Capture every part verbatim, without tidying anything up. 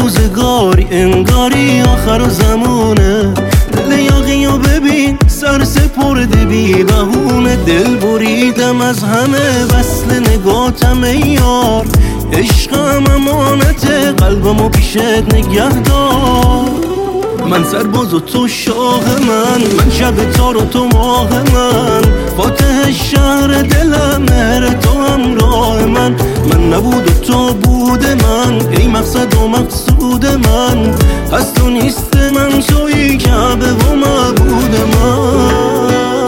روزگاری انگاری آخر زمونه، دل یاقیو ببین سر سپرده بی بهونه. دل بریدم از همه وصل نگاتم ای یار، عشقم امانته قلبمو پیشت نگه دار. من سرباز و تو شاه من، من شب تار و تو ماه من، فاتح شهر دلم مهر تو همراه من. من نبود و تو بود من، ای مقصد و مقصود من، از تو نیست من تویی کعبه و معبود من.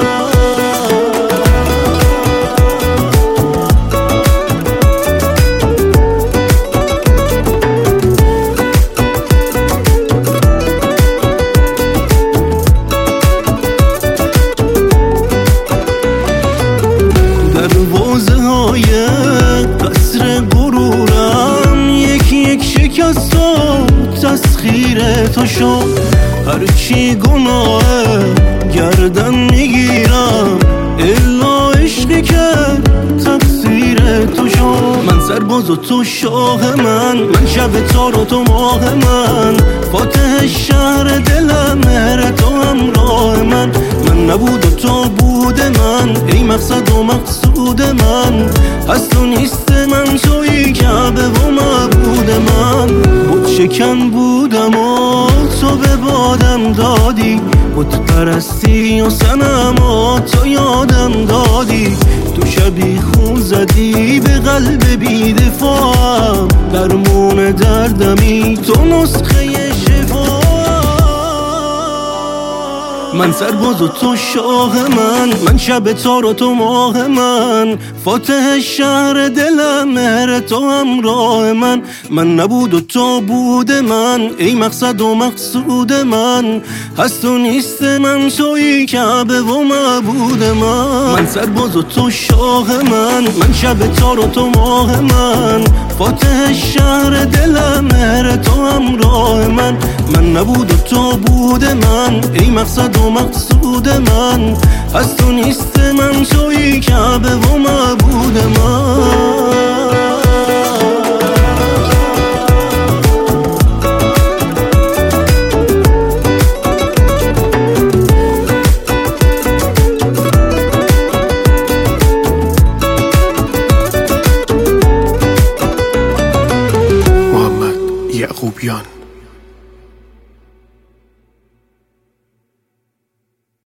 قصر غرورم یک یک شکست و تسخیر تو شد، هرچی گناه گردن میگیرم الا عشقی که تقصیر تو شد. من سرباز و تو شاه من، من شب تار و تو ماه من، فاتح شهر دلم مهر تو همراه من. من نبود و تو بود من، ای مقصد و مقصود من، از تو نیست من تویی کعبه و معبود من. بود شکن بودم و تو به بادم دادی، بود پرستی و صنما تو یادم دادی. تو شبی خون زدی به قلب بی‌دفاعم، درمون دردمی تو نسخه شفا. من سرباز و تو شاه من، من شب تار و تو ماه من، فاتح شهر دلم مهر تو همراه من. من نبود و تو بود من، ای مقصد و مقصود من، از تو نیست من تویی کعبه و معبود من. من سرباز و تو شاه من، من شب تار و تو ماه من، فاتح شهر دلم مهر تو همراه من. من نبود و تو بود من، ای مقصد و مقصود من، از تو نیست من تویی کعبه و معبود من. محمد یعقوبیان.